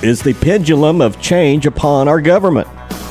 is the pendulum of change upon our government.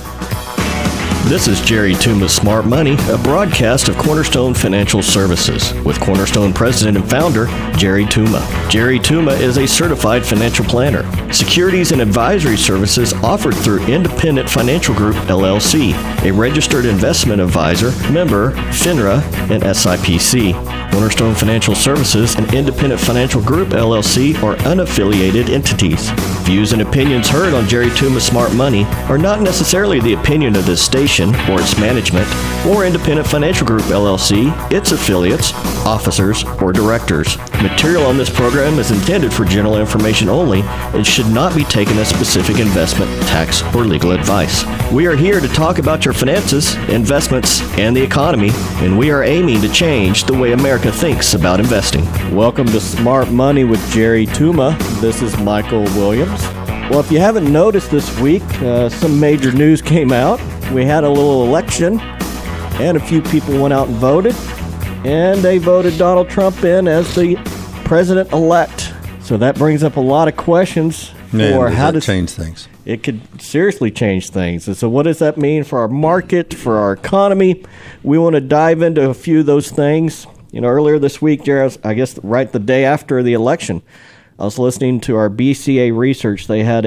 This is Jerry Tuma's Smart Money, a broadcast of Cornerstone Financial Services with Cornerstone President and Founder Jerry Tuma. Jerry Tuma is a certified financial planner. Securities and advisory services offered through Independent Financial Group, LLC, a registered investment advisor, member, FINRA, and SIPC. Cornerstone Financial Services and Independent Financial Group, LLC are unaffiliated entities. Views and opinions heard on Jerry Tuma's Smart Money are not necessarily the opinion of this station or its management, or Independent Financial Group, LLC, its affiliates, officers, or directors. Material on this program is intended for general information only and should not be taken as specific investment, tax, or legal advice. We are here to talk about your finances, investments, and the economy, and we are aiming to change the way America thinks about investing. Welcome to Smart Money with Jerry Tuma. This is Michael Williams. Well, if you haven't noticed this week, some major news came out. We had a little election, and a few people went out and voted, and they voted Donald Trump in as the president-elect. So that brings up a lot of questions for how to change things. It could seriously change things. And so what does that mean for our market, for our economy? We want to dive into a few of those things. You know, earlier this week, Jared, I guess right the day after the election, I was listening to our BCA research. They had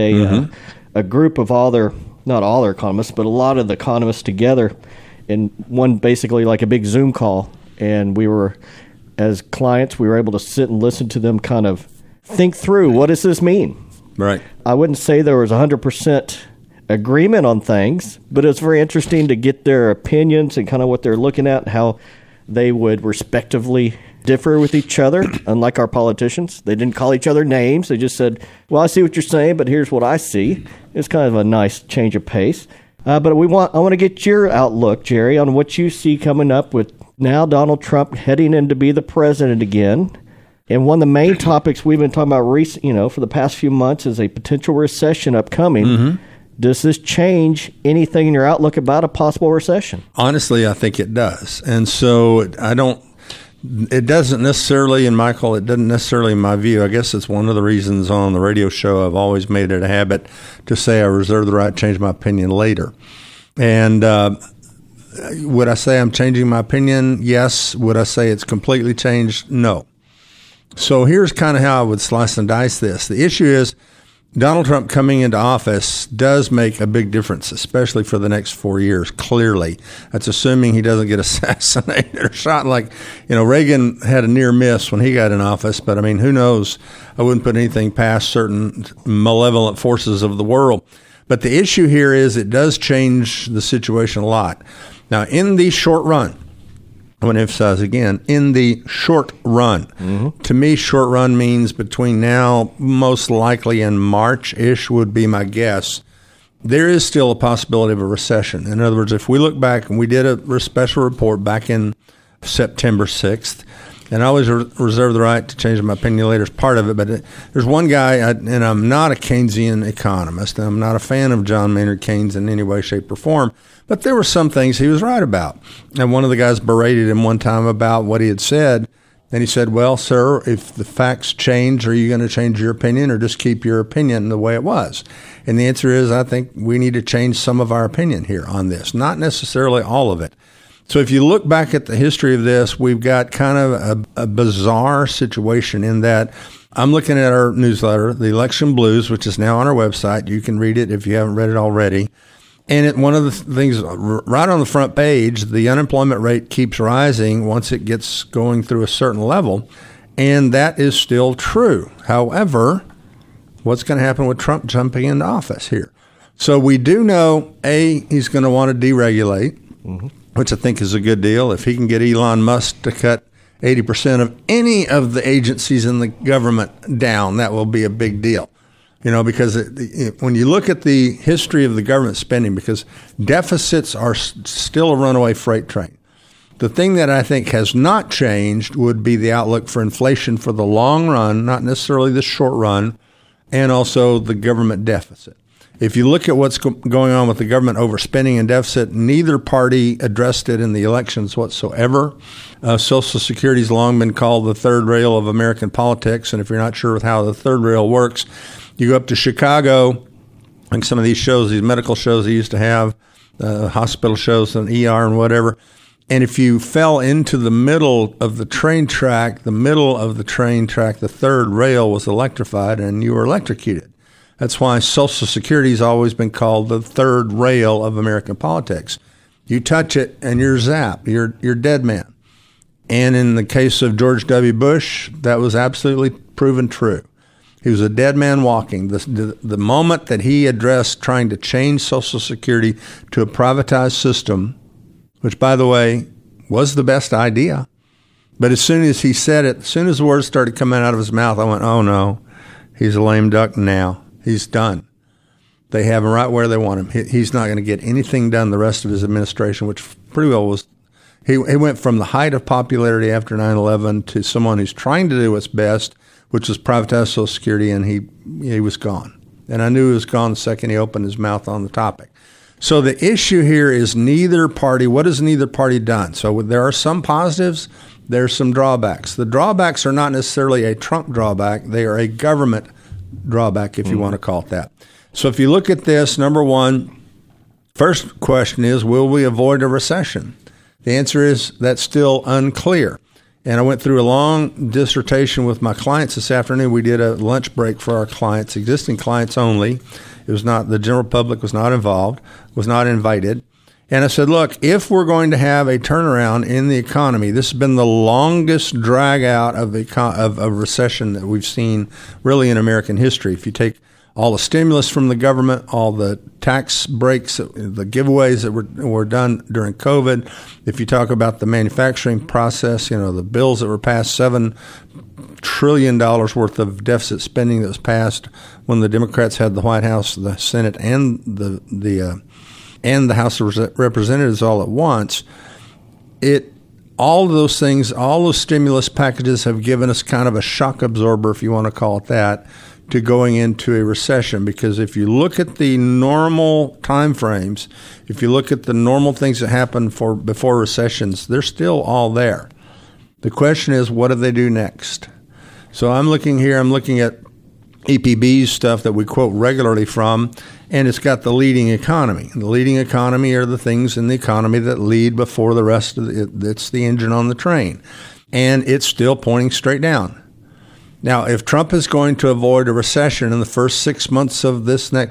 a group of not all their economists, but a lot of the economists together in one, basically like a big Zoom call. And we were, as clients, we were able to sit and listen to them kind of think through, what does this mean? Right. I wouldn't say there was 100% agreement on things, but it's very interesting to get their opinions and kind of what they're looking at, how they would respectively differ with each other, unlike our politicians. They didn't call each other names. They just said, well, I see what you're saying, but here's what I see. It's kind of a nice change of pace. But I want to get your outlook, Jerry, on what you see coming up with now Donald Trump heading in to be the president again. And one of the main topics we've been talking about for the past few months is a potential recession upcoming. Mm-hmm. Does this change anything in your outlook about a possible recession? Honestly, I think it does. And so it doesn't necessarily, and Michael, it doesn't necessarily, in my view, I guess it's one of the reasons on the radio show I've always made it a habit to say I reserve the right to change my opinion later. And would I say I'm changing my opinion? Yes. Would I say it's completely changed? No. So here's kind of how I would slice and dice this. The issue is Donald Trump coming into office does make a big difference, especially for the next 4 years, clearly. That's assuming he doesn't get assassinated or shot. Reagan had a near miss when he got in office, but, who knows? I wouldn't put anything past certain malevolent forces of the world. But the issue here is it does change the situation a lot. Now, in the short run, I want to emphasize again, in the short run. Mm-hmm. To me, short run means between now, most likely in March-ish would be my guess. There is still a possibility of a recession. In other words, if we look back, and we did a special report back in September 6th, and I always reserve the right to change my opinion later as part of it, but there's one guy, and I'm not a Keynesian economist. I'm not a fan of John Maynard Keynes in any way, shape, or form. But there were some things he was right about. And one of the guys berated him one time about what he had said. And he said, well, sir, if the facts change, are you going to change your opinion or just keep your opinion the way it was? And the answer is, I think we need to change some of our opinion here on this, not necessarily all of it. So if you look back at the history of this, we've got kind of a bizarre situation in that I'm looking at our newsletter, The Election Blues, which is now on our website. You can read it if you haven't read it already. And one of the things right on the front page, the unemployment rate keeps rising once it gets going through a certain level. And that is still true. However, what's going to happen with Trump jumping into office here? So we do know, he's going to want to deregulate, mm-hmm. which I think is a good deal. If he can get Elon Musk to cut 80% of any of the agencies in the government down, that will be a big deal. Because when you look at the history of the government spending, because deficits are still a runaway freight train. The thing that I think has not changed would be the outlook for inflation for the long run, not necessarily the short run, and also the government deficit. If you look at what's going on with the government overspending and deficit, neither party addressed it in the elections whatsoever. Social Security has long been called the third rail of American politics, and if you're not sure how the third rail works, You go up to Chicago, like some of these shows, these medical shows they used to have, hospital shows and ER and whatever. And if you fell into the middle of the train track, the third rail was electrified and you were electrocuted. That's why Social Security has always been called the third rail of American politics. You touch it and you're zapped. You're dead man. And in the case of George W. Bush, that was absolutely proven true. He was a dead man walking. The moment that he addressed trying to change Social Security to a privatized system, which, by the way, was the best idea. But as soon as he said it, as soon as the words started coming out of his mouth, I went, oh, no, he's a lame duck now. He's done. They have him right where they want him. He's not going to get anything done the rest of his administration, which pretty well was. He went from the height of popularity after 9/11 to someone who's trying to do what's best, which was privatize Social Security, and he was gone. And I knew he was gone the second he opened his mouth on the topic. So the issue here is neither party. What has neither party done? So there are some positives. There are some drawbacks. The drawbacks are not necessarily a Trump drawback. They are a government drawback, if you want to call it that. So if you look at this, number one, first question is, will we avoid a recession? The answer is that's still unclear. And I went through a long dissertation with my clients this afternoon. We did a lunch break for our clients, existing clients only. It was not, the general public was not involved, was not invited. And I said, look, if we're going to have a turnaround in the economy, this has been the longest drag out of a recession that we've seen really in American history. If you take all the stimulus from the government, all the tax breaks, the giveaways that were done during COVID, if you talk about the manufacturing process, the bills that were passed, $7 trillion worth of deficit spending that was passed when the Democrats had the White House, the Senate, and the House of Representatives all at once, all of those things, all those stimulus packages have given us kind of a shock absorber, if you want to call it that, to going into a recession. Because if you look at the normal time frames, if you look at the normal things that happen before recessions, they're still all there. The question is, what do they do next? So I'm looking at EPB's stuff that we quote regularly from, and it's got the leading economy. And the leading economy are the things in the economy that lead before the rest of it. It's the engine on the train. And it's still pointing straight down. Now, if Trump is going to avoid a recession in the first 6 months of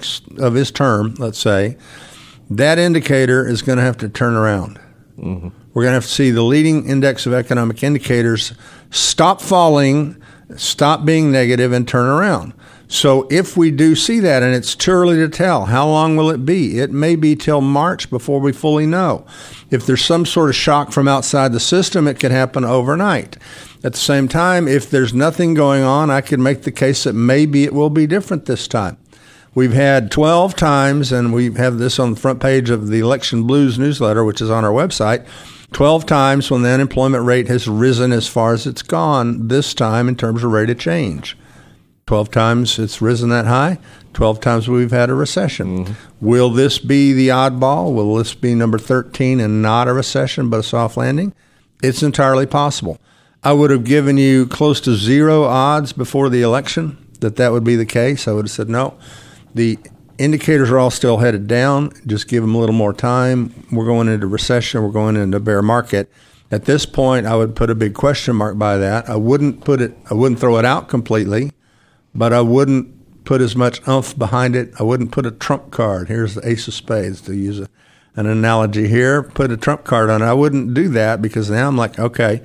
his term, let's say, that indicator is going to have to turn around. Mm-hmm. We're going to have to see the leading index of economic indicators stop falling, stop being negative, and turn around. So if we do see that, and it's too early to tell, how long will it be? It may be till March before we fully know. If there's some sort of shock from outside the system, it could happen overnight. At the same time, if there's nothing going on, I could make the case that maybe it will be different this time. We've had 12 times, and we have this on the front page of the Election Blues newsletter, which is on our website, 12 times when the unemployment rate has risen as far as it's gone this time in terms of rate of change. 12 times it's risen that high, 12 times we've had a recession. Mm-hmm. Will this be the oddball? Will this be number 13 and not a recession but a soft landing? It's entirely possible. I would have given you close to zero odds before the election that would be the case. I would have said, no, the indicators are all still headed down. Just give them a little more time. We're going into recession. We're going into bear market. At this point, I would put a big question mark by that. I wouldn't throw it out completely, but I wouldn't put as much oomph behind it. I wouldn't put a trump card. Here's the ace of spades, to use an analogy here. Put a trump card on it. I wouldn't do that because now I'm like, okay,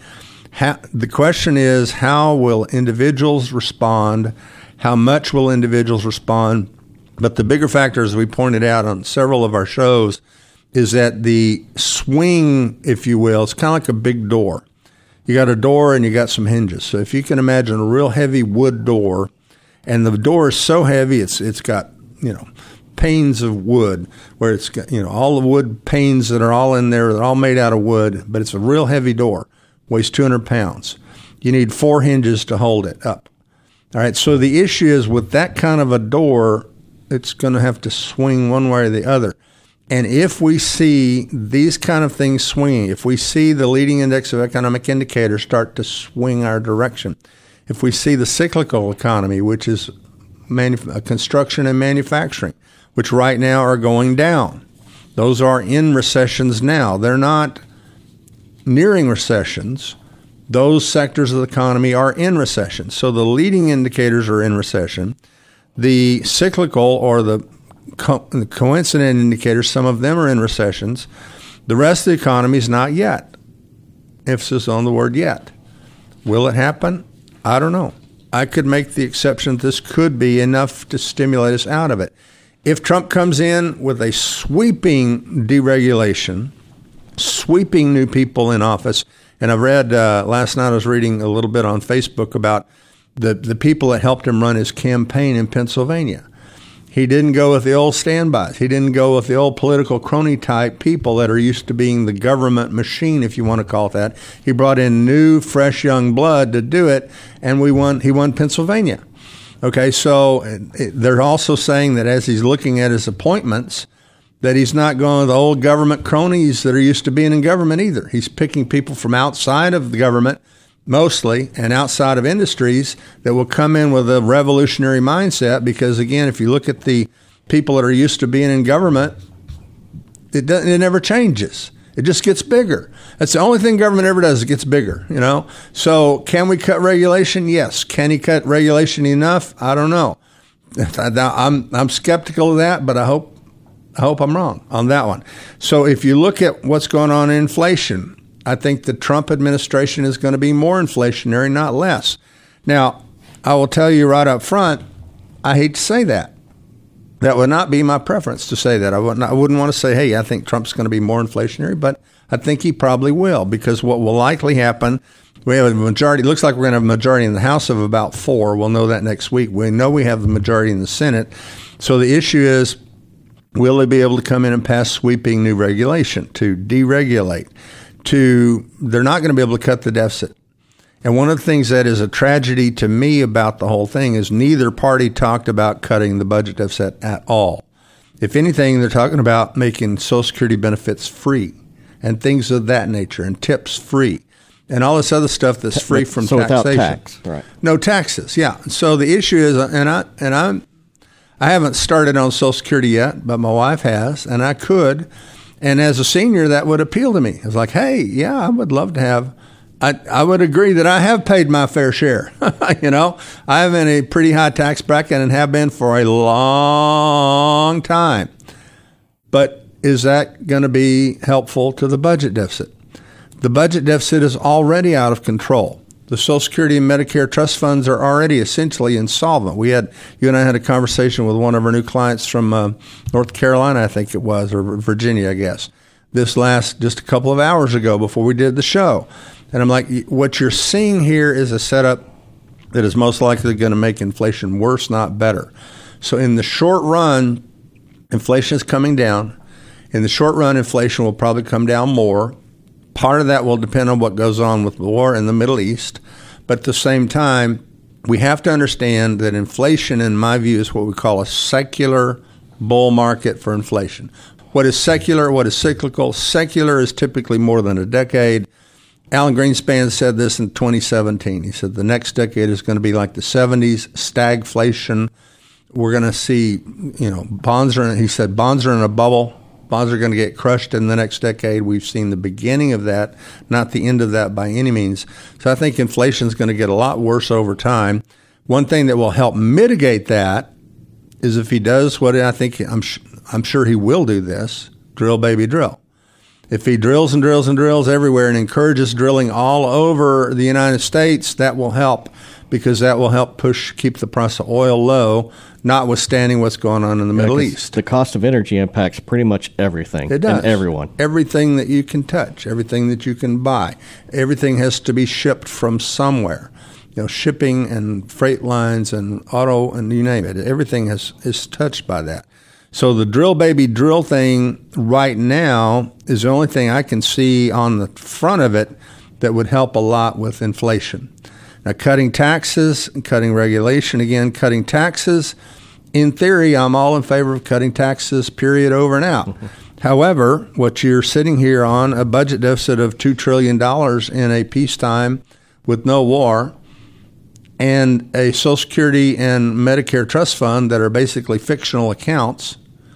the question is, how will individuals respond? How much will individuals respond? But the bigger factor, as we pointed out on several of our shows, is that the swing, if you will, it's kind of like a big door. You got a door and you got some hinges. So if you can imagine a real heavy wood door, and the door is so heavy, it's got, panes of wood, where it's got, all the wood panes that are all in there, they're all made out of wood, but it's a real heavy door. Weighs 200 pounds. You need 4 hinges to hold it up. All right, so the issue is with that kind of a door, it's going to have to swing one way or the other. And if we see these kind of things swinging, if we see the leading index of economic indicators start to swing our direction, if we see the cyclical economy, which is construction and manufacturing, which right now are going down. Those are in recessions now. They're not nearing recessions. Those sectors of the economy are in recession. So the leading indicators are in recession. The cyclical or the coincident indicators, some of them are in recessions. The rest of the economy is not yet. Emphasis on the word yet. Will it happen? I don't know. I could make the exception that this could be enough to stimulate us out of it. If Trump comes in with a sweeping deregulation, sweeping new people in office, and I've read, last night I was reading a little bit on Facebook about the people that helped him run his campaign in Pennsylvania. He didn't go with the old standbys. He didn't go with the old political crony type people that are used to being the government machine, if you want to call it that. He brought in new, fresh, young blood to do it, and he won Pennsylvania. Okay, so they're also saying that as he's looking at his appointments, that he's not going with the old government cronies that are used to being in government either. He's picking people from outside of the government, mostly, and outside of industries that will come in with a revolutionary mindset because, again, if you look at the people that are used to being in government, it never changes. It just gets bigger. That's the only thing government ever does. It gets bigger, you know. So can we cut regulation? Yes. Can he cut regulation enough? I don't know. I'm skeptical of that, but I hope I'm wrong on that one. So if you look at what's going on in inflation, I think the Trump administration is going to be more inflationary, not less. Now, I will tell you right up front, I hate to say that. That would not be my preference to say that. I wouldn't want to say, hey, I think Trump's going to be more inflationary, but I think he probably will, because what will likely happen, we have a majority, it looks like we're going to have a majority in the House of about 4. We'll know that next week. We know we have the majority in the Senate. So the issue is, will they be able to come in and pass sweeping new regulation to deregulate? They're not going to be able to cut the deficit. And one of the things that is a tragedy to me about the whole thing is neither party talked about cutting the budget deficit at all. If anything, they're talking about making Social Security benefits free and things of that nature, and tips free, and all this other stuff that's free from taxation. Without tax, right? No taxes, yeah. So the issue is, I haven't started on Social Security yet, but my wife has, and I could. And as a senior, that would appeal to me. I was like, hey, yeah, I would love to have. I would agree that I have paid my fair share. You know, I am in a pretty high tax bracket and have been for a long time. But is that going to be helpful to the budget deficit? The budget deficit is already out of control. The Social Security and Medicare trust funds are already essentially insolvent. You and I had a conversation with one of our new clients from North Carolina, I think it was, or Virginia, I guess, just a couple of hours ago before we did the show. And I'm like, what you're seeing here is a setup that is most likely going to make inflation worse, not better. So in the short run, inflation is coming down. In the short run, inflation will probably come down more. Part of that will depend on what goes on with the war in the Middle East. But at the same time, we have to understand that inflation, in my view, is what we call a secular bull market for inflation. What is secular? What is cyclical? Secular is typically more than a decade. Alan Greenspan said this in 2017. He said the next decade is going to be like the 70s, stagflation. We're going to see, bonds are in a bubble. Bonds are going to get crushed in the next decade. We've seen the beginning of that, not the end of that by any means. So I think inflation is going to get a lot worse over time. One thing that will help mitigate that is if he does what I'm sure he will do this, drill, baby, drill. If he drills and drills and drills everywhere and encourages drilling all over the United States, that will help, because that will help keep the price of oil low, notwithstanding what's going on in the Middle East. The cost of energy impacts pretty much everything. It does. And everyone. Everything that you can touch, everything that you can buy. Everything has to be shipped from somewhere. Shipping and freight lines and auto and you name it. Everything is touched by that. So the drill, baby, drill thing right now is the only thing I can see on the front of it that would help a lot with inflation. Now, cutting taxes and cutting regulation, again, cutting taxes, in theory, I'm all in favor of cutting taxes, period, over and out. Mm-hmm. However, what you're sitting here on, a budget deficit of $2 trillion in a peacetime with no war, and a Social Security and Medicare trust fund that are basically fictional accounts.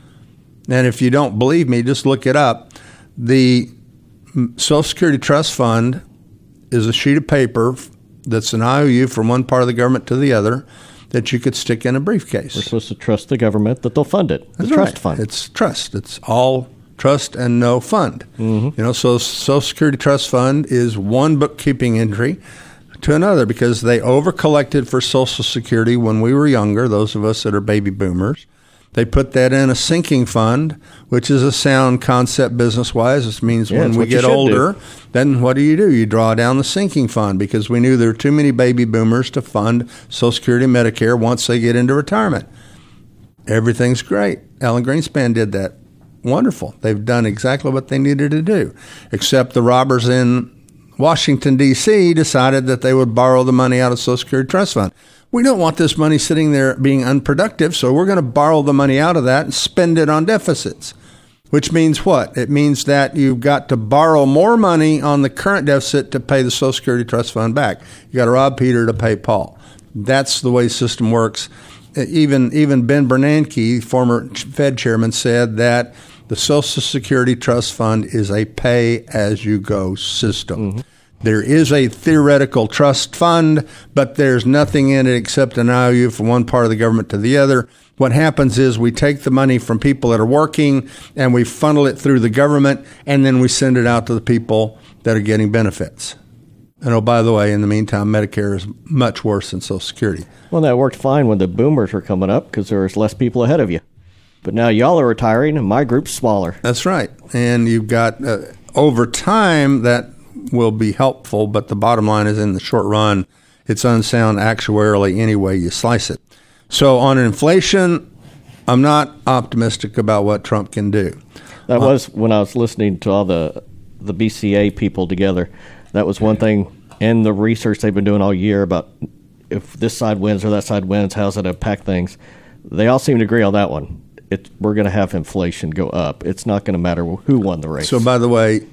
And if you don't believe me, just look it up. The Social Security trust fund is a sheet of paper that's an IOU from one part of the government to the other that you could stick in a briefcase. We're supposed to trust the government that they'll fund it. That's the trust right. fund. It's trust. It's all trust and no fund. So Social Security trust fund is one bookkeeping entry to another because they over-collected for Social Security when we were younger, those of us that are baby boomers. They put that in a sinking fund, which is a sound concept business-wise. This means when we get older, then what do? You draw down the sinking fund because we knew there were too many baby boomers to fund Social Security and Medicare once they get into retirement. Everything's great. Alan Greenspan did that. Wonderful. They've done exactly what they needed to do, except the robbers in Washington, D.C. decided that they would borrow the money out of Social Security Trust Fund. We don't want this money sitting there being unproductive, so we're going to borrow the money out of that and spend it on deficits, which means what? It means that you've got to borrow more money on the current deficit to pay the Social Security Trust Fund back. You got to rob Peter to pay Paul. That's the way the system works. Even Ben Bernanke, former Fed chairman, said that the Social Security Trust Fund is a pay-as-you-go system. There is a theoretical trust fund, but there's nothing in it except an IOU from one part of the government to the other. What happens is we take the money from people that are working and we funnel it through the government, and then we send it out to the people that are getting benefits. And oh, by the way, in the meantime, Medicare is much worse than Social Security. Well, that worked fine when the boomers were coming up because there was less people ahead of you. But now y'all are retiring and my group's smaller. That's right. And you've got, over time, that will be helpful, but the bottom line is in the short run, it's unsound actuarially any way you slice it. So on inflation, I'm not optimistic about what Trump can do. That was when I was listening to all the BCA people together. That was one thing in the research they've been doing all year about if this side wins or that side wins, how's it impact things. They all seem to agree on that one. We're going to have inflation go up. It's not going to matter who won the race. So by the way,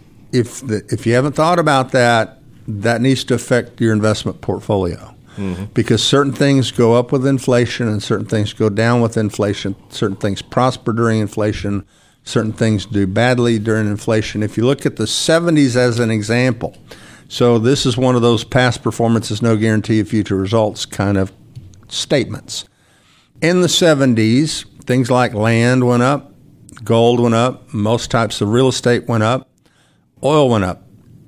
if you haven't thought about that, that needs to affect your investment portfolio because certain things go up with inflation and certain things go down with inflation. Certain things prosper during inflation. Certain things do badly during inflation. If you look at the 70s as an example, so this is one of those past performances, no guarantee of future results kind of statements. In the 70s, things like land went up, gold went up, most types of real estate went up, oil went up.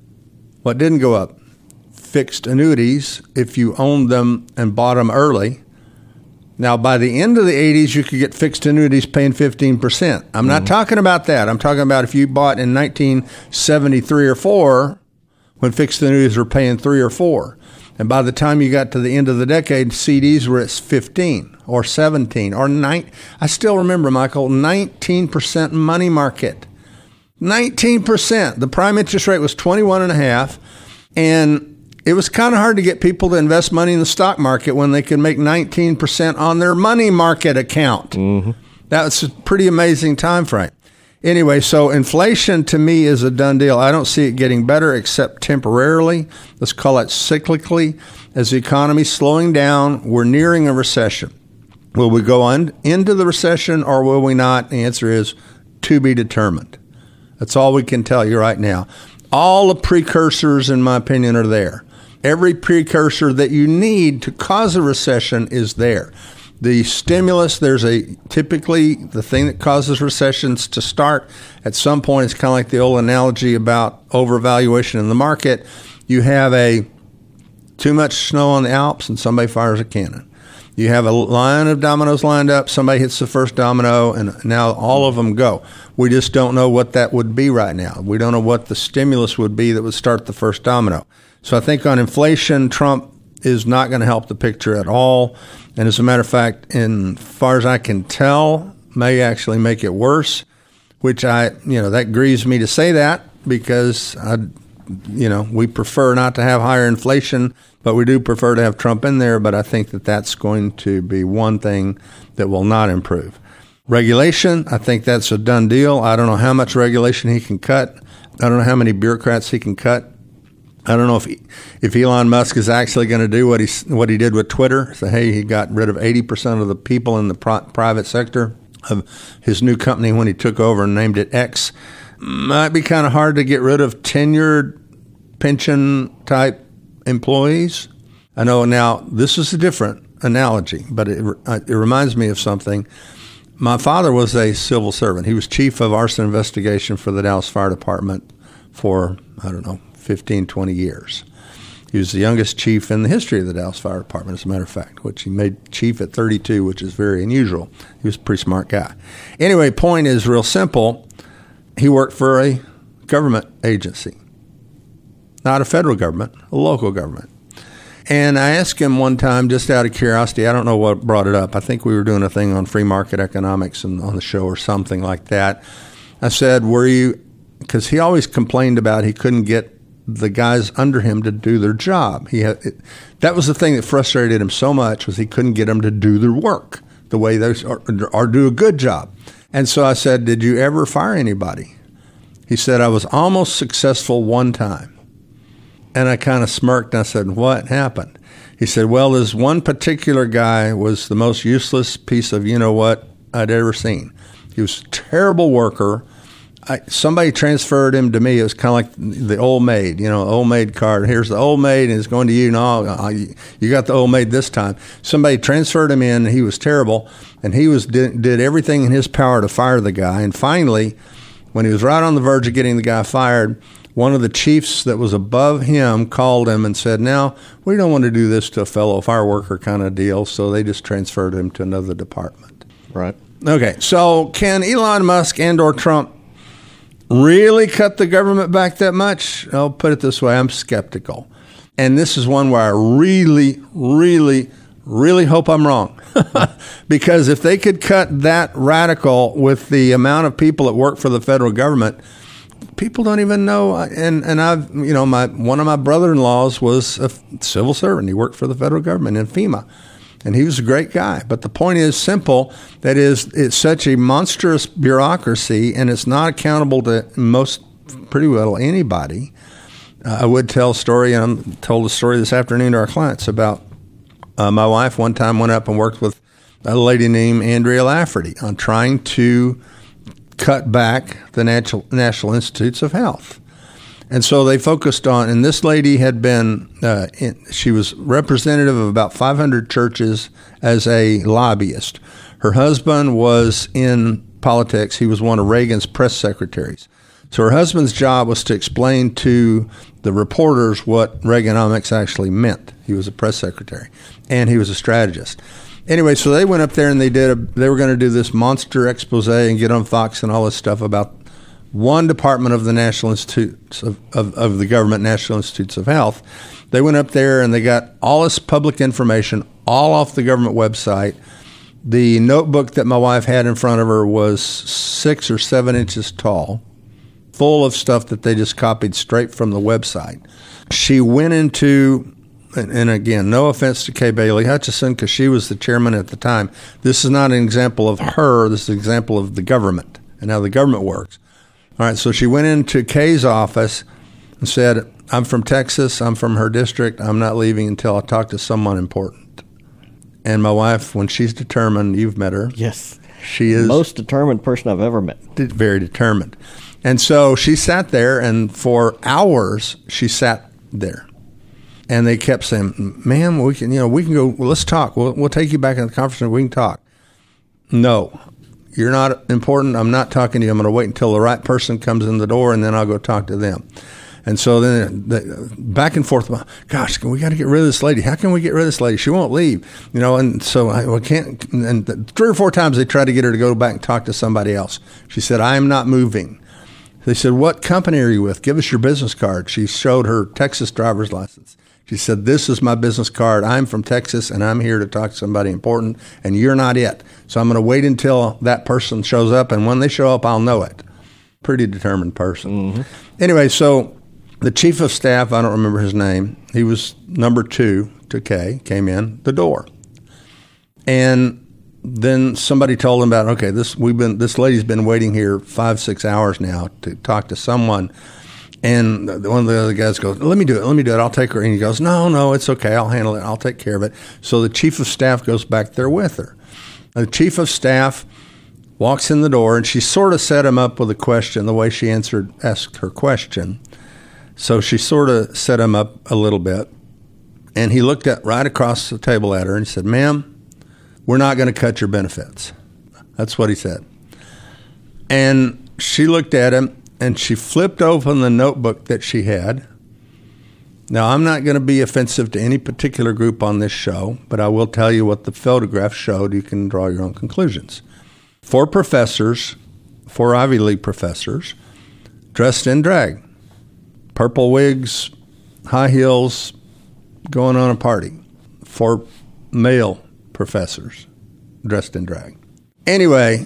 What didn't go up? Fixed annuities, if you owned them and bought them early. Now, by the end of the 80s, you could get fixed annuities paying 15%. I'm not talking about that. I'm talking about if you bought in 1973 or 4, when fixed annuities were paying 3 or 4. And by the time you got to the end of the decade, CDs were at 15 or 17 or 9. I still remember, Michael, 19% money market. 19%. The prime interest rate was 21.5%, and it was kind of hard to get people to invest money in the stock market when they could make 19% on their money market account. That was a pretty amazing time frame. Anyway, so inflation to me is a done deal. I don't see it getting better except temporarily. Let's call it cyclically. As the economy's slowing down, we're nearing a recession. Will we go into the recession or will we not? The answer is to be determined. That's all we can tell you right now. All the precursors, in my opinion, are there. Every precursor that you need to cause a recession is there. The stimulus, typically the thing that causes recessions to start at some point, it's kind of like the old analogy about overvaluation in the market. You have too much snow on the Alps and somebody fires a cannon. You have a line of dominoes lined up, somebody hits the first domino, and now all of them go. We just don't know what that would be right now. We don't know what the stimulus would be that would start the first domino. So I think on inflation, Trump is not going to help the picture at all. And as a matter of fact, as far as I can tell, may actually make it worse, which that grieves me to say that because we prefer not to have higher inflation, but we do prefer to have Trump in there. But I think that that's going to be one thing that will not improve. Regulation, I think that's a done deal. I don't know how much regulation he can cut. I don't know how many bureaucrats he can cut. I don't know if Elon Musk is actually going to do what he did with Twitter. So, hey, he got rid of 80% of the people in the private sector of his new company when he took over and named it X. Might be kind of hard to get rid of tenured pension-type employees. I know now this is a different analogy, but it reminds me of something. My father was a civil servant. He was chief of arson investigation for the Dallas Fire Department for, 15, 20 years. He was the youngest chief in the history of the Dallas Fire Department, as a matter of fact, which he made chief at 32, which is very unusual. He was a pretty smart guy. Anyway, point is real simple. He worked for a government agency, not a federal government, a local government. And I asked him one time, just out of curiosity, I don't know what brought it up. I think we were doing a thing on free market economics and on the show or something like that. I said, were you, because he always complained about he couldn't get the guys under him to do their job. That was the thing that frustrated him so much, was he couldn't get them to do their work the way they or do a good job. And so I said, did you ever fire anybody? He said, I was almost successful one time. And I kind of smirked and I said, what happened? He said, well, this one particular guy was the most useless piece of you-know-what I'd ever seen. He was a terrible worker. Somebody transferred him to me. It was kind of like the old maid, old maid card. Here's the old maid, and it's going to you. No, you got the old maid this time. Somebody transferred him in. He was terrible, and he did everything in his power to fire the guy. And finally, when he was right on the verge of getting the guy fired, one of the chiefs that was above him called him and said, now, we don't want to do this to a fellow fire worker kind of deal, so they just transferred him to another department. Right. Okay, so can Elon Musk and or Trump really cut the government back that much? I'll put it this way, I'm skeptical. And this is one where I really, really, really hope I'm wrong. Because if they could cut that radical with the amount of people that work for the federal government, people don't even know. And I've, one of my brother-in-laws was a civil servant. He worked for the federal government in FEMA. And he was a great guy. But the point is simple. That is, it's such a monstrous bureaucracy, and it's not accountable to pretty well anybody. I would tell a story, and I told a story this afternoon to our clients about my wife one time went up and worked with a lady named Andrea Lafferty on trying to cut back the National Institutes of Health. And so they focused on, and this lady had been, she was representative of about 500 churches as a lobbyist. Her husband was in politics. He was one of Reagan's press secretaries. So her husband's job was to explain to the reporters what Reaganomics actually meant. He was a press secretary, and he was a strategist. Anyway, so they went up there and they were going to do this monster expose and get on Fox and all this stuff about one department of the National Institutes of the government, National Institutes of Health. They went up there and they got all this public information all off the government website. The notebook that my wife had in front of her was 6 or 7 inches tall, full of stuff that they just copied straight from the website. She went into, and again, no offense to Kay Bailey Hutchison, because she was the chairman at the time. This is not an example of her. This is an example of the government and how the government works. All right, so she went into Kay's office and said, I'm from Texas. I'm from her district. I'm not leaving until I talk to someone important. And my wife, when she's determined, you've met her. Yes. She is most determined person I've ever met. Very determined. And so she sat there, and for hours she sat there. And they kept saying, ma'am, we can go, well, let's talk. We'll take you back in the conference room. We can talk. No. You're not important. I'm not talking to you. I'm going to wait until the right person comes in the door, and then I'll go talk to them. And so then back and forth, gosh, we got to get rid of this lady. How can we get rid of this lady? She won't leave. And so we can't. And 3 or 4 times they tried to get her to go back and talk to somebody else. She said, I am not moving. They said, what company are you with? Give us your business card. She showed her Texas driver's license. She said, this is my business card. I'm from Texas, and I'm here to talk to somebody important, and you're not it. So I'm going to wait until that person shows up, and when they show up, I'll know it. Pretty determined person. Mm-hmm. Anyway, so the chief of staff, I don't remember his name, he was number 2 to Kay, came in the door. And then somebody told him about, this lady's been waiting here 5-6 hours now to talk to someone. And one of the other guys goes, let me do it, I'll take her. And he goes, no, it's okay, I'll handle it, I'll take care of it. So the chief of staff goes back there with her. The chief of staff walks in the door, and she sort of set him up with a question, the way she asked her question. So she sort of set him up a little bit. And he looked right across the table at her and he said, ma'am, we're not going to cut your benefits. That's what he said. And she looked at him, and she flipped open the notebook that she had. Now, I'm not going to be offensive to any particular group on this show, but I will tell you what the photograph showed. You can draw your own conclusions. 4 professors, 4 Ivy League professors, dressed in drag. Purple wigs, high heels, going on a party. 4 male professors dressed in drag. Anyway,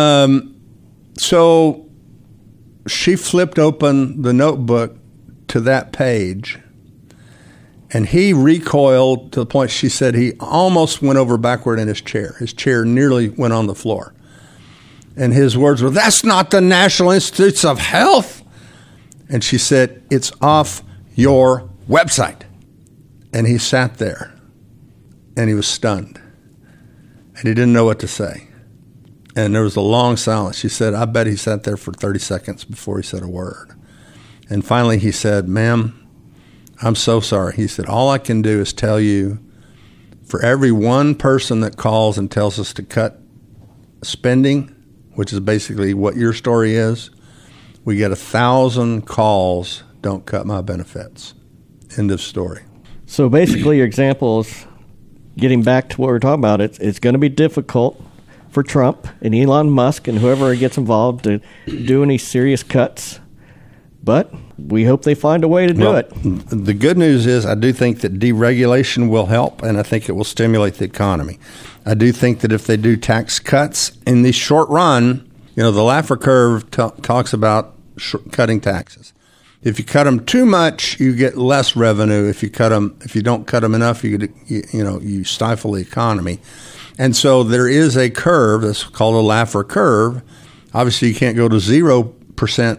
so she flipped open the notebook to that page, and he recoiled to the point she said he almost went over backward in his chair. His chair nearly went on the floor. And his words were, "That's not the National Institutes of Health." And she said, "It's off your website." And he sat there, and he was stunned, and he didn't know what to say. And there was a long silence. She said, I bet he sat there for 30 seconds before he said a word. And finally he said, "Ma'am, I'm so sorry." He said, "All I can do is tell you, for every one person that calls and tells us to cut spending, which is basically what your story is, we get 1,000 calls, don't cut my benefits." End of story. So basically your example is, getting back to what we're talking about, it's going to be difficult for Trump and Elon Musk and whoever gets involved to do any serious cuts. But we hope they find a way to do it. The good news is I do think that deregulation will help, and I think it will stimulate the economy. I do think that if they do tax cuts in the short run, the Laffer curve talks about cutting taxes. If you cut them too much, you get less revenue. If you don't cut them enough, you stifle the economy. And so there is a curve that's called a Laffer curve. Obviously, you can't go to 0%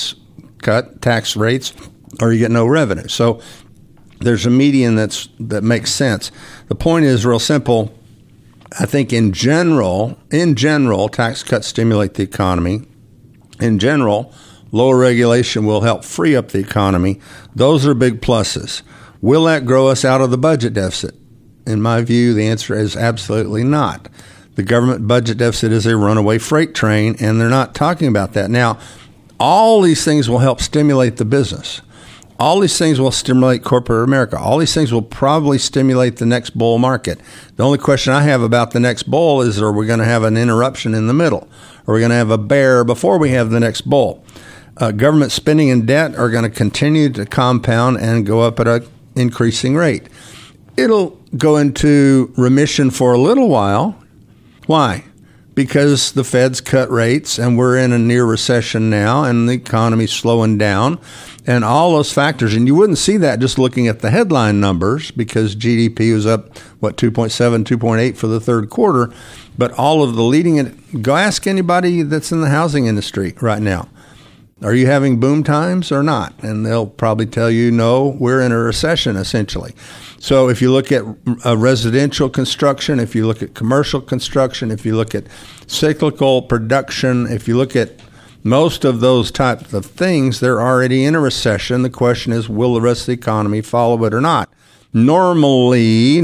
tax rates, or you get no revenue. So there's a median that makes sense. The point is real simple. I think in general, tax cuts stimulate the economy. In general, lower regulation will help free up the economy. Those are big pluses. Will that grow us out of the budget deficit? In my view, the answer is absolutely not. The government budget deficit is a runaway freight train, and they're not talking about that. Now, all these things will help stimulate the business. All these things will stimulate corporate America. All these things will probably stimulate the next bull market. The only question I have about the next bull is, are we going to have an interruption in the middle? Are we going to have a bear before we have the next bull? Government spending and debt are going to continue to compound and go up at an increasing rate. It'll go into remission for a little while. Why? Because the Fed's cut rates, and we're in a near recession now, and the economy's slowing down, and all those factors. And you wouldn't see that just looking at the headline numbers, because GDP was up, 2.7, 2.8 for the third quarter. But all of the go ask anybody that's in the housing industry right now. Are you having boom times or not? And they'll probably tell you, no, we're in a recession, essentially. So if you look at residential construction, if you look at commercial construction, if you look at cyclical production, if you look at most of those types of things, they're already in a recession. The question is, will the rest of the economy follow it or not? Normally,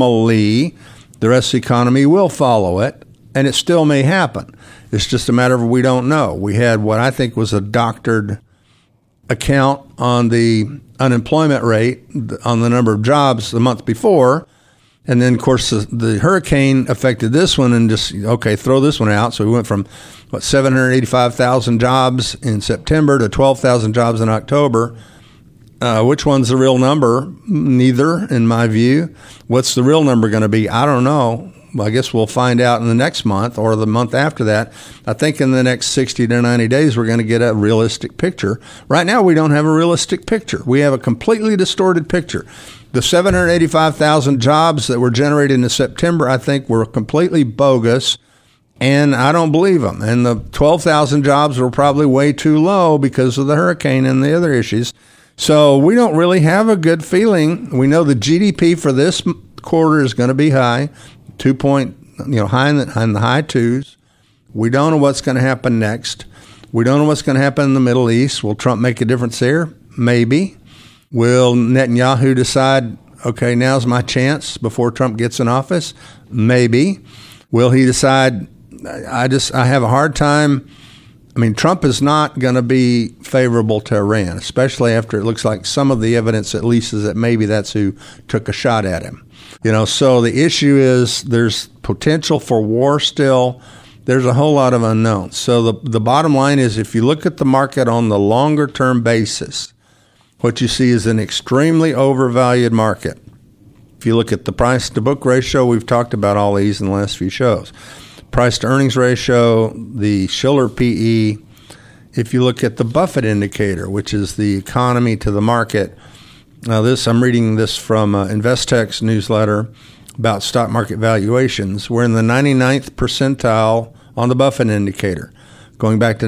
the rest of the economy will follow it, and it still may happen. It's just a matter of we don't know. We had what I think was a doctored account on the unemployment rate, on the number of jobs the month before. And then, of course, the hurricane affected this one and just, throw this one out. So we went from, 785,000 jobs in September to 12,000 jobs in October. Which one's the real number? Neither, in my view. What's the real number going to be? I don't know. I guess we'll find out in the next month or the month after that. I think in the next 60 to 90 days, we're going to get a realistic picture. Right now, we don't have a realistic picture. We have a completely distorted picture. The 785,000 jobs that were generated in September, I think, were completely bogus. And I don't believe them. And the 12,000 jobs were probably way too low because of the hurricane and the other issues. So we don't really have a good feeling. We know the GDP for this quarter is going to be high, high in the high twos. We don't know what's going to happen next. We don't know what's going to happen in the Middle East. Will Trump make a difference there? Maybe. Will Netanyahu decide, okay, now's my chance before Trump gets in office? Maybe. Will he decide, I have a hard time. I mean, Trump is not going to be favorable to Iran, especially after it looks like some of the evidence at least is that maybe that's who took a shot at him. So the issue is there's potential for war still. There's a whole lot of unknowns. So the bottom line is if you look at the market on the longer term basis, what you see is an extremely overvalued market. If you look at the price to book ratio, we've talked about all these in the last few shows. Price to earnings ratio, the Shiller PE. If you look at the Buffett indicator, which is the economy to the market. Now I'm reading this from Investech's newsletter about stock market valuations. We're in the 99th percentile on the Buffett indicator, going back to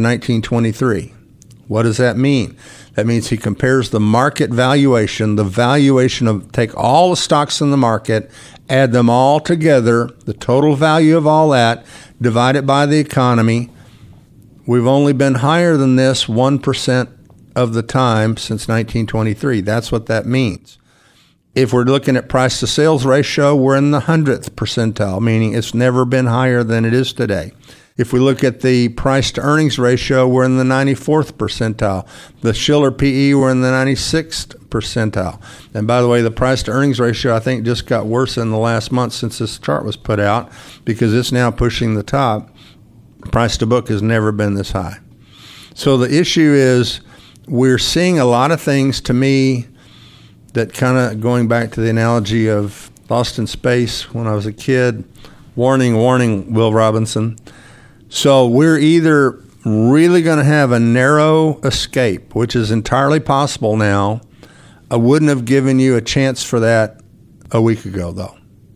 1923. What does that mean? That means he compares the market valuation, the valuation of, take all the stocks in the market, add them all together, the total value of all that, divide it by the economy. We've only been higher than this 1% of the time since 1923. That's what that means. If we're looking at price to sales ratio, we're in the 100th percentile, meaning it's never been higher than it is today. If we look at the price to earnings ratio, we're in the 94th percentile. The Shiller PE, we're in the 96th percentile. And by the way, the price to earnings ratio, I think, just got worse in the last month since this chart was put out because it's now pushing the top. Price to book has never been this high. So the issue is we're seeing a lot of things, to me, that kind of going back to the analogy of Lost in Space when I was a kid. Warning, warning, Will Robinson. So we're either really going to have a narrow escape, which is entirely possible now. I wouldn't have given you a chance for that a week ago, though.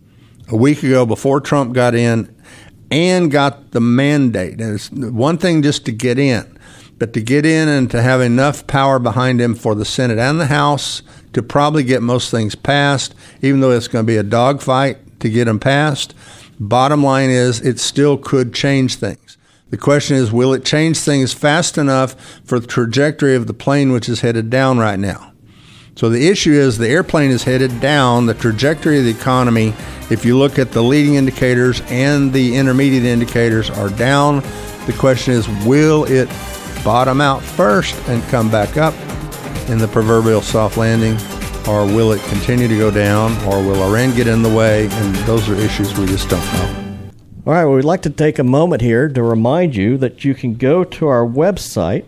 A week ago, before Trump got in and got the mandate. And it's one thing just to get in, but to get in and to have enough power behind him for the Senate and the House to probably get most things passed, even though it's going to be a dogfight to get them passed. Bottom line is it still could change things. The question is, will it change things fast enough for the trajectory of the plane, which is headed down right now? So the issue is the airplane is headed down. The trajectory of the economy, if you look at the leading indicators and the intermediate indicators, are down. The question is, will it bottom out first and come back up in the proverbial soft landing, or will it continue to go down, or will Iran get in the way? And those are issues we just don't know. All right, well, we'd like to take a moment here to remind you that you can go to our website,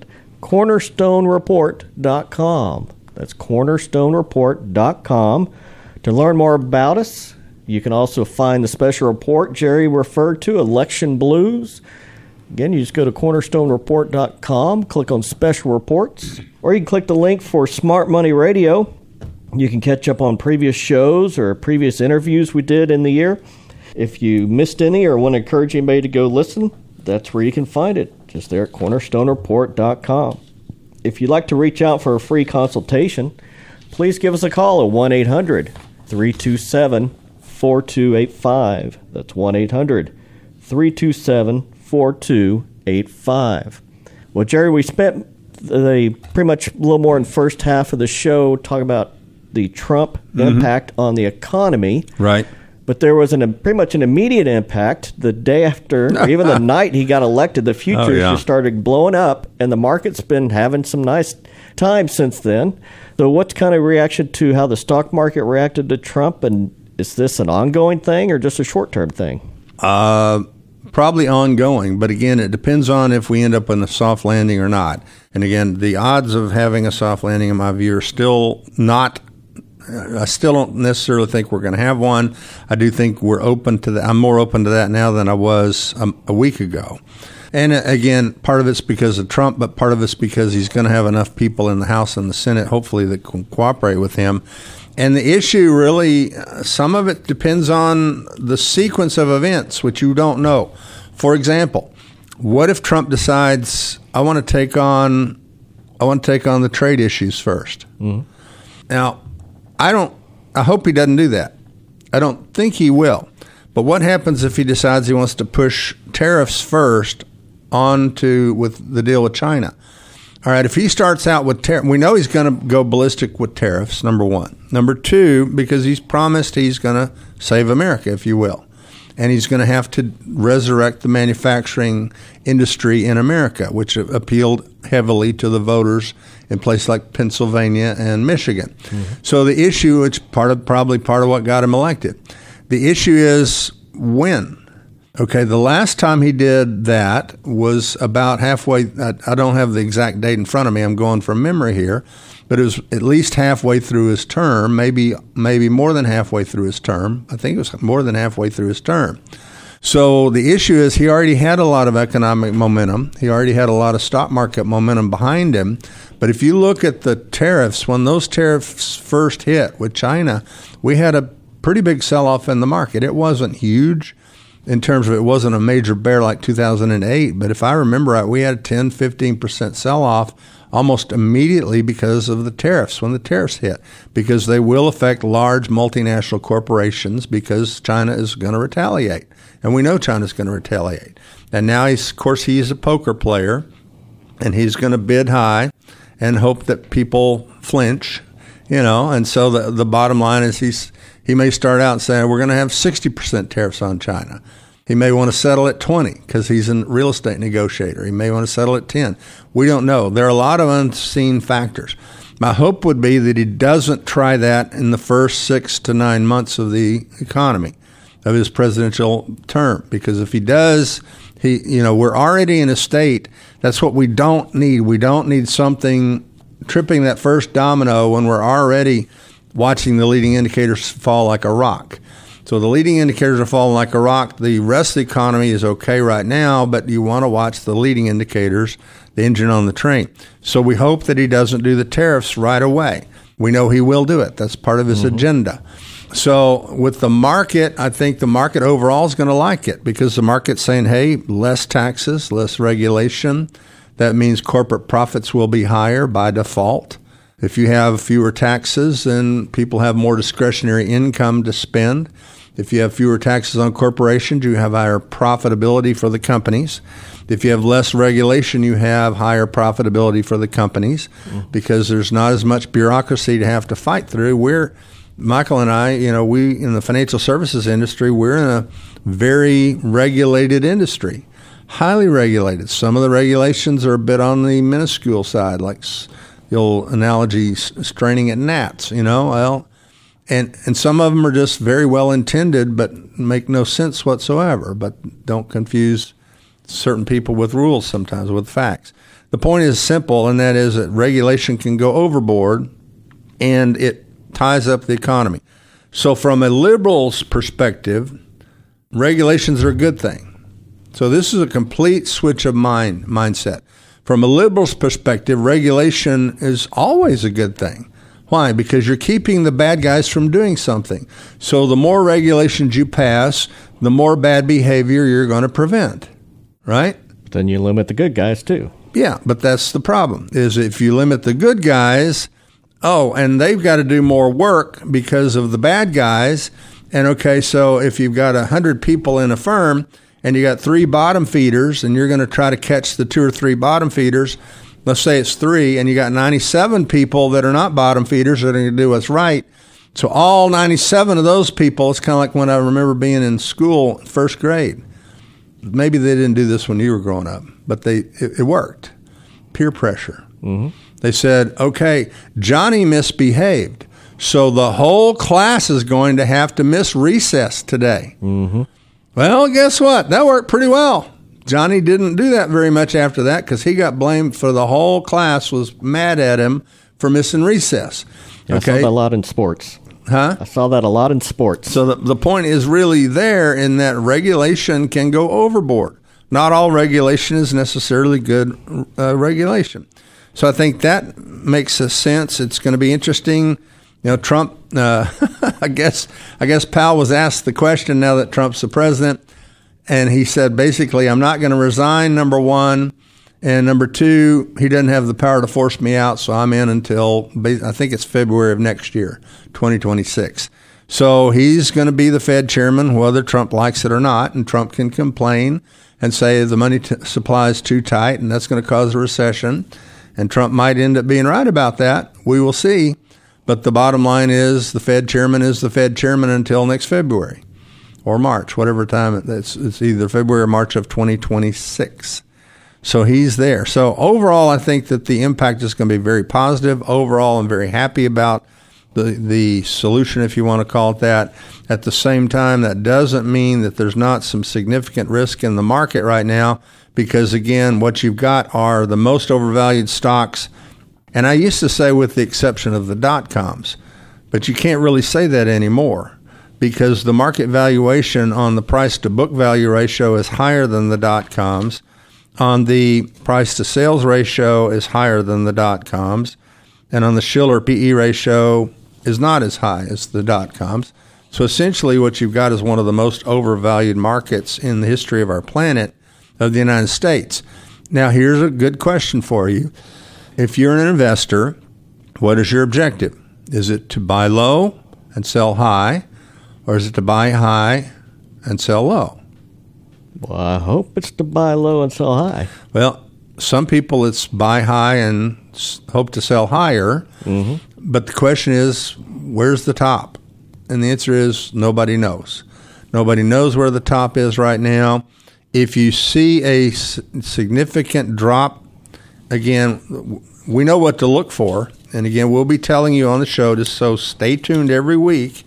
cornerstonereport.com. That's cornerstonereport.com to learn more about us. You can also find the special report Jerry referred to, Election Blues. Again, you just go to cornerstonereport.com, click on Special Reports, or you can click the link for Smart Money Radio. You can catch up on previous shows or previous interviews we did in the year. If you missed any or want to encourage anybody to go listen, that's where you can find it, just there at cornerstonereport.com. If you'd like to reach out for a free consultation, please give us a call at 1-800-327-4285. That's 1-800-327-4285. Well, Jerry, we spent pretty much a little more in the first half of the show talking about the Trump impact on the economy. Right. But there was pretty much an immediate impact the day after, or even the night he got elected. The futures just started blowing up, and the market's been having some nice time since then. So what's kind of reaction to how the stock market reacted to Trump, and is this an ongoing thing or just a short-term thing? Probably ongoing, but again, it depends on if we end up in a soft landing or not. And again, the odds of having a soft landing, in my view, are still not. I still don't necessarily think we're going to have one. I do think we're open to that. I'm more open to that now than I was a week ago. And again, part of it's because of Trump, but part of it's because he's going to have enough people in the House and the Senate, hopefully, that can cooperate with him. And the issue really, some of it depends on the sequence of events, which you don't know. For example, what if Trump decides, I want to take on the trade issues first? Mm-hmm. Now, I hope he doesn't do that. I don't think he will. But what happens if he decides he wants to push tariffs first with the deal with China? All right, if he starts out with tariffs, we know he's going to go ballistic with tariffs, number one. Number two, because he's promised he's going to save America, if you will. And he's going to have to resurrect the manufacturing industry in America, which appealed heavily to the voters in places like Pennsylvania and Michigan. Mm-hmm. So the issue, it's probably part of what got him elected. The issue is when. Okay, the last time he did that was about halfway. I don't have the exact date in front of me. I'm going from memory here, but it was at least halfway through his term, maybe more than halfway through his term. I think it was more than halfway through his term. So the issue is he already had a lot of economic momentum. He already had a lot of stock market momentum behind him. But if you look at the tariffs, when those tariffs first hit with China, we had a pretty big sell-off in the market. It wasn't huge in terms of it wasn't a major bear like 2008, but if I remember right, we had a 10-15% sell-off almost immediately because of the tariffs, when the tariffs hit, because they will affect large multinational corporations because China is going to retaliate. And we know China's going to retaliate. And now, of course, he's a poker player, and he's going to bid high and hope that people flinch, and so the bottom line is he may start out saying, we're going to have 60% tariffs on China. He may want to settle at 20 because he's a real estate negotiator. He may want to settle at 10. We don't know. There are a lot of unseen factors. My hope would be that he doesn't try that in the first 6 to 9 months of the economy, of his presidential term, because if he does, we're already in a state, that's what we don't need. We don't need something tripping that first domino when we're already watching the leading indicators fall like a rock. So the leading indicators are falling like a rock. The rest of the economy is okay right now, but you want to watch the leading indicators, the engine on the train. So we hope that he doesn't do the tariffs right away. We know he will do it. That's part of his agenda. So with the market, I think the market overall is going to like it because the market's saying, hey, less taxes, less regulation. That means corporate profits will be higher by default. If you have fewer taxes, then people have more discretionary income to spend. If you have fewer taxes on corporations, you have higher profitability for the companies. If you have less regulation, you have higher profitability for the companies because there's not as much bureaucracy to have to fight through. Michael and I, we in the financial services industry, we're in a very regulated industry, highly regulated. Some of the regulations are a bit on the minuscule side, like the old analogy, straining at gnats, and some of them are just very well intended but make no sense whatsoever, but don't confuse certain people with rules sometimes, with facts. The point is simple, and that is that regulation can go overboard and it ties up the economy. So from a liberal's perspective, regulations are a good thing. So this is a complete switch of mindset. From a liberal's perspective, regulation is always a good thing. Why? Because you're keeping the bad guys from doing something. So the more regulations you pass, the more bad behavior you're going to prevent, right? Then you limit the good guys too. Yeah, but that's the problem, is if you limit the good guys, and they've got to do more work because of the bad guys. And okay, so if you've got 100 people in a firm and you got 3 bottom feeders and you're going to try to catch the 2 or 3 bottom feeders, let's say it's 3, and you got 97 people that are not bottom feeders that are going to do what's right. So all 97 of those people, it's kind of like when I remember being in school, first grade. Maybe they didn't do this when you were growing up, but it worked. Peer pressure. Mm-hmm. They said, okay, Johnny misbehaved, so the whole class is going to have to miss recess today. Mm-hmm. Well, guess what? That worked pretty well. Johnny didn't do that very much after that because he got blamed for the whole class was mad at him for missing recess. Yeah, okay? I saw that a lot in sports. Huh? I saw that a lot in sports. So the point is really there in that regulation can go overboard. Not all regulation is necessarily good regulation. So I think that makes a sense. It's going to be interesting. Trump, I guess Powell was asked the question now that Trump's the president. And he said, basically, I'm not going to resign, number one. And number two, he doesn't have the power to force me out, so I'm in until, I think it's February of next year, 2026. So he's going to be the Fed chairman, whether Trump likes it or not, and Trump can complain and say the money supply is too tight, and that's going to cause a recession. And Trump might end up being right about that. We will see. But the bottom line is the Fed chairman is the Fed chairman until next February or March, whatever time. It's either February or March of 2026. So he's there. So overall, I think that the impact is going to be very positive. Overall, I'm very happy about the solution, if you want to call it that. At the same time, that doesn't mean that there's not some significant risk in the market right now, because, again, what you've got are the most overvalued stocks. And I used to say with the exception of the dot-coms, but you can't really say that anymore because the market valuation on the price-to-book value ratio is higher than the dot-coms. On the price-to-sales ratio is higher than the dot-coms. And on the Shiller PE ratio is not as high as the dot-coms. So essentially what you've got is one of the most overvalued markets in the history of our planet, of the United States. Now, here's a good question for you. If you're an investor, what is your objective? Is it to buy low and sell high, or is it to buy high and sell low? Well, I hope it's to buy low and sell high. Well, some people it's buy high and hope to sell higher. Mm-hmm. But the question is, where's the top? And the answer is nobody knows. Nobody knows where the top is right now. If you see a significant drop, again, we know what to look for. And again, we'll be telling you on the show, just so stay tuned every week.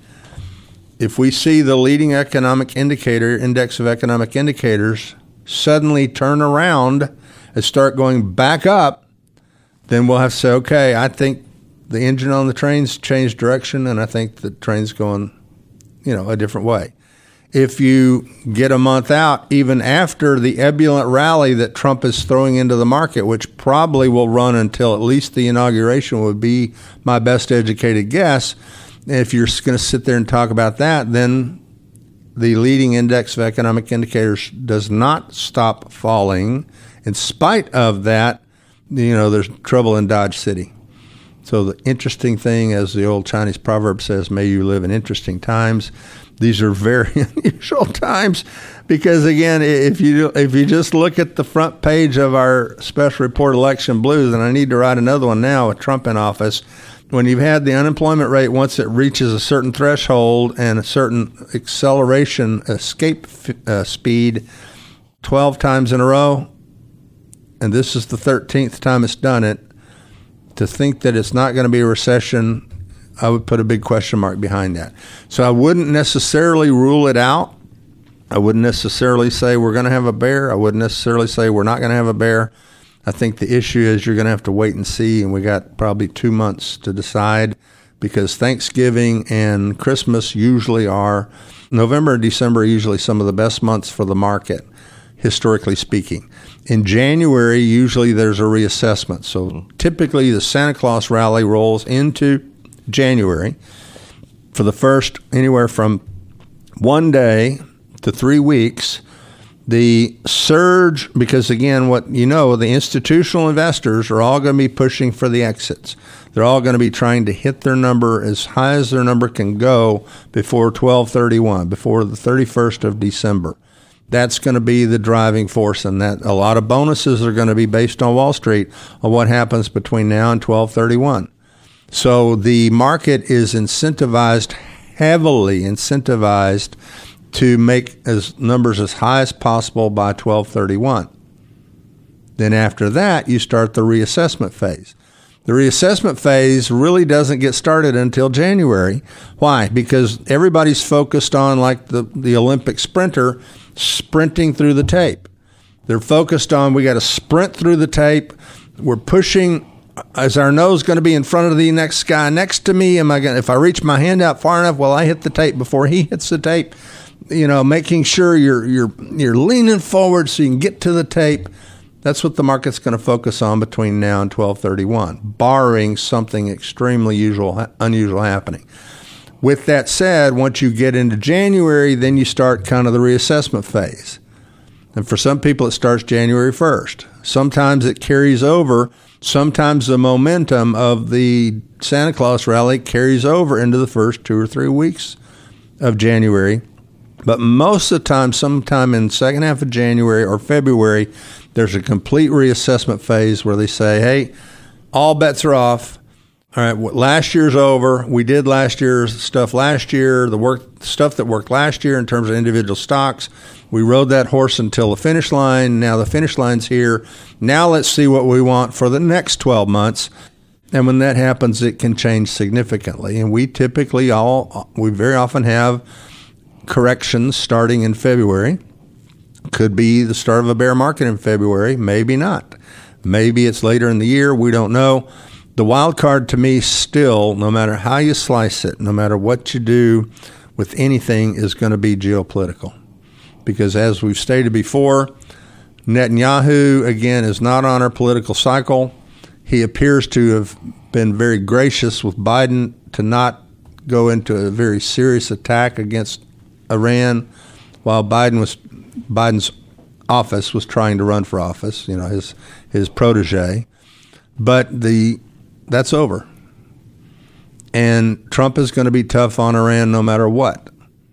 If we see the leading economic indicator, index of economic indicators, suddenly turn around and start going back up, then we'll have to say, okay, I think the engine on the train's changed direction, and I think the train's going, a different way. If you get a month out, even after the ebullient rally that Trump is throwing into the market, which probably will run until at least the inauguration would be my best educated guess, if you're going to sit there and talk about that, then the leading index of economic indicators does not stop falling. In spite of that, there's trouble in Dodge City. So the interesting thing, as the old Chinese proverb says, may you live in interesting times. These are very unusual times because, again, if you just look at the front page of our special report, Election Blues, and I need to write another one now with Trump in office, when you've had the unemployment rate, once it reaches a certain threshold and a certain acceleration escape speed 12 times in a row, and this is the 13th time it's done it, to think that it's not going to be a recession, I would put a big question mark behind that. So I wouldn't necessarily rule it out. I wouldn't necessarily say we're going to have a bear. I wouldn't necessarily say we're not going to have a bear. I think the issue is you're going to have to wait and see, and we got probably 2 months to decide because Thanksgiving and Christmas usually are, November and December are usually some of the best months for the market, historically speaking. In January, usually there's a reassessment. So typically the Santa Claus rally rolls into January for the first anywhere from 1 day to 3 weeks. The surge, because again, the institutional investors are all going to be pushing for the exits. They're all going to be trying to hit their number as high as their number can go before 12/31, before the 31st of December. That's going to be the driving force, and that a lot of bonuses are going to be based on Wall Street on what happens between now and 12/31. So the market is heavily incentivized to make numbers as high as possible by 12/31. Then after that, you start the reassessment phase. The reassessment phase really doesn't get started until January. Why? Because everybody's focused on, like the Olympic sprinter, sprinting through the tape. They're focused on, we got to sprint through the tape. We're pushing, is our nose going to be in front of the next guy next to me? If I reach my hand out far enough, will I hit the tape before he hits the tape? Making sure you're leaning forward so you can get to the tape. That's what the market's going to focus on between now and 12/31, barring something extremely unusual happening. With that said, once you get into January, then you start kind of the reassessment phase. And for some people, it starts January 1st. Sometimes it carries over. Sometimes the momentum of the Santa Claus rally carries over into the first 2 or 3 weeks of January. But most of the time, sometime in the second half of January or February, there's a complete reassessment phase where they say, hey, all bets are off. All right, last year's over. We did last year's stuff last year, stuff that worked last year in terms of individual stocks. We rode that horse until the finish line. Now the finish line's here. Now let's see what we want for the next 12 months. And when that happens, it can change significantly. And we very often have corrections starting in February. Could be the start of a bear market in February. Maybe not. Maybe it's later in the year. We don't know. The wild card to me still, no matter how you slice it, no matter what you do with anything, is going to be geopolitical. Because as we've stated before, Netanyahu, again, is not on our political cycle. He appears to have been very gracious with Biden to not go into a very serious attack against Iran while Biden's office was trying to run for office, his protege. But that's over. And Trump is going to be tough on Iran no matter what.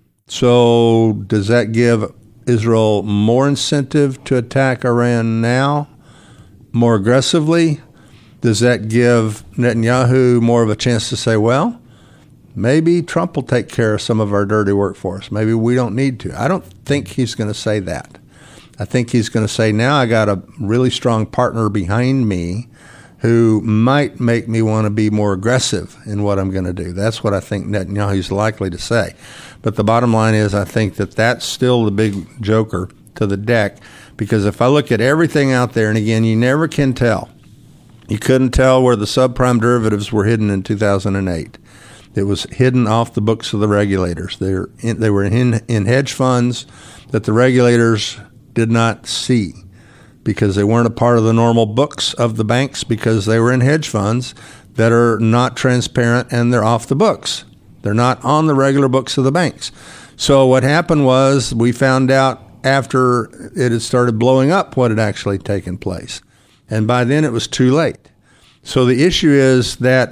So does that give Israel more incentive to attack Iran now, more aggressively? Does that give Netanyahu more of a chance to say, well, maybe Trump will take care of some of our dirty work for us. Maybe we don't need to. I don't think he's going to say that. I think he's going to say, now I got a really strong partner behind me who might make me want to be more aggressive in what I'm going to do. That's what I think Netanyahu's likely to say. But the bottom line is I think that that's still the big joker to the deck, because if I look at everything out there, and again, you never can tell. You couldn't tell where the subprime derivatives were hidden in 2008. It was hidden off the books of the regulators. They were in hedge funds that the regulators did not see, because they weren't a part of the normal books of the banks, because they were in hedge funds that are not transparent and they're off the books. They're not on the regular books of the banks. So what happened was we found out after it had started blowing up what had actually taken place. And by then it was too late. So the issue is that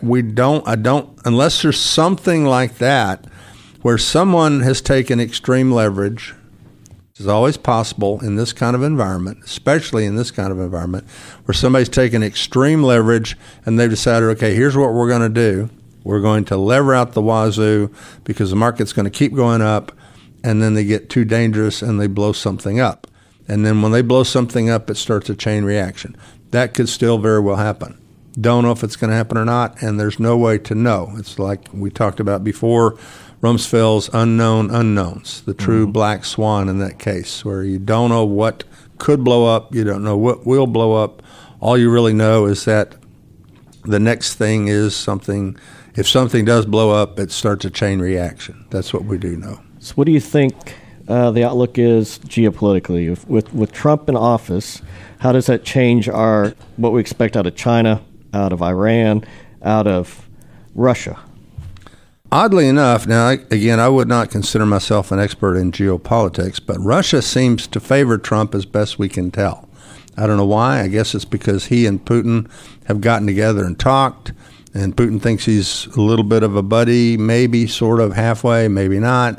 unless there's something like that where someone has taken extreme leverage, is always possible in this kind of environment, especially in this kind of environment, where somebody's taken extreme leverage and they've decided, okay, here's what we're going to do. We're going to lever out the wazoo because the market's going to keep going up, and then they get too dangerous and they blow something up. And then when they blow something up, it starts a chain reaction. That could still very well happen. Don't know if it's going to happen or not, and there's no way to know. It's like we talked about before, Rumsfeld's unknown unknowns, the true black swan in that case, where you don't know what could blow up, you don't know what will blow up. All you really know is that the next thing is something. If something does blow up, it starts a chain reaction. That's what we do know. So what do you think the outlook is geopolitically? With Trump in office, how does that change what we expect out of China, out of Iran, out of Russia? Oddly enough, now, again, I would not consider myself an expert in geopolitics, but Russia seems to favor Trump as best we can tell. I don't know why. I guess it's because he and Putin have gotten together and talked, and Putin thinks he's a little bit of a buddy, maybe sort of halfway, maybe not.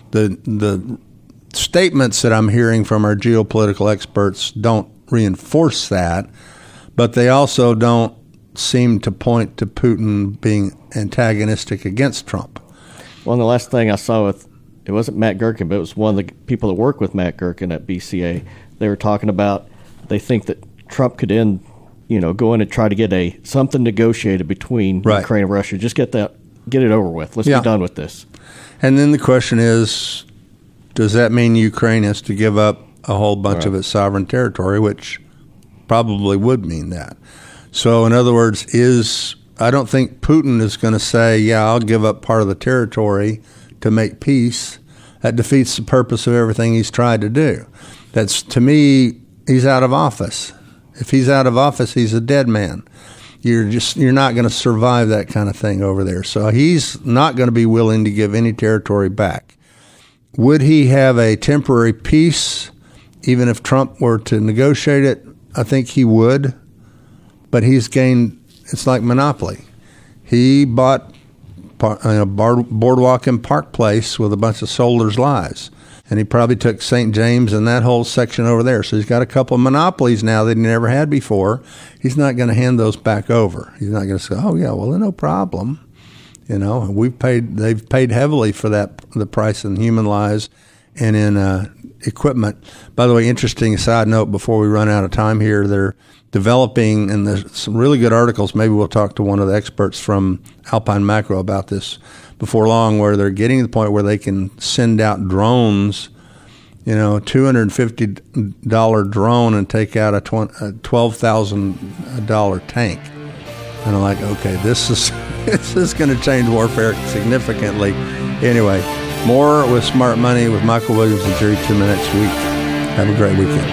The statements that I'm hearing from our geopolitical experts don't reinforce that, but they also don't seem to point to Putin being antagonistic against Trump. Well, and the last thing I saw it wasn't Matt Gherkin, but it was one of the people that work with Matt Gherkin at BCA. They were talking about they think that Trump could go in and try to get something negotiated between Ukraine and Russia. Just get it over with. Let's be done with this. And then the question is, does that mean Ukraine has to give up a whole bunch of its sovereign territory, which probably would mean that. So in other words, I don't think Putin is going to say, yeah, I'll give up part of the territory to make peace. That defeats the purpose of everything he's tried to do. That's, to me, he's out of office. If he's out of office, he's a dead man. You're not going to survive that kind of thing over there. So he's not going to be willing to give any territory back. Would he have a temporary peace even if Trump were to negotiate it, I think he would. But he's gained, it's like Monopoly. He bought Boardwalk and Park Place with a bunch of Solders Lies. And he probably took St. James and that whole section over there. So he's got a couple of monopolies now that he never had before. He's not going to hand those back over. He's not going to say, oh, yeah, well, no problem. You know, they've paid heavily for that, the price in human lives and in equipment. By the way, interesting side note before we run out of time here, they're developing, and there's some really good articles. Maybe we'll talk to one of the experts from Alpine Macro about this before long, where they're getting to the point where they can send out drones, you know, $250 drone and take out a $12,000 tank. And I'm like, okay, this is going to change warfare significantly. Anyway, more with Smart Money with Michael Williams and Jerry Tuma next week. Have a great weekend.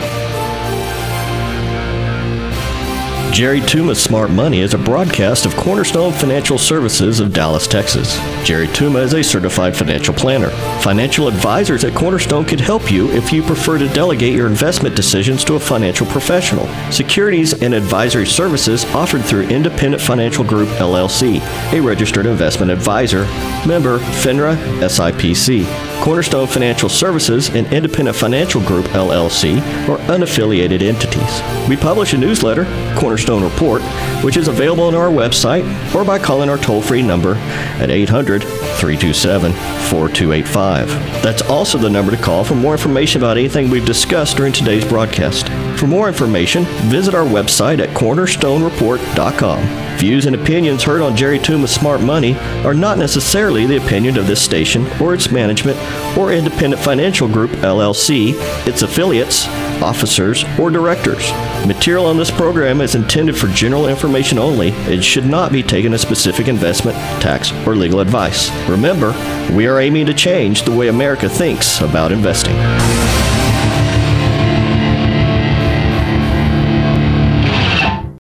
Jerry Tuma's Smart Money is a broadcast of Cornerstone Financial Services of Dallas, Texas. Jerry Tuma is a certified financial planner. Financial advisors at Cornerstone could help you if you prefer to delegate your investment decisions to a financial professional. Securities and advisory services offered through Independent Financial Group, LLC, a registered investment advisor, member FINRA SIPC. Cornerstone Financial Services and Independent Financial Group, LLC, are unaffiliated entities. We publish a newsletter, Cornerstone Report, which is available on our website or by calling our toll-free number at 800-327-4285. That's also the number to call for more information about anything we've discussed during today's broadcast. For more information, visit our website at cornerstonereport.com. Views and opinions heard on Jerry Tuma's Smart Money are not necessarily the opinion of this station or its management or Independent Financial Group, LLC, its affiliates, officers, or directors. Material on this program is intended for general information only and should not be taken as specific investment, tax, or legal advice. Remember, we are aiming to change the way America thinks about investing.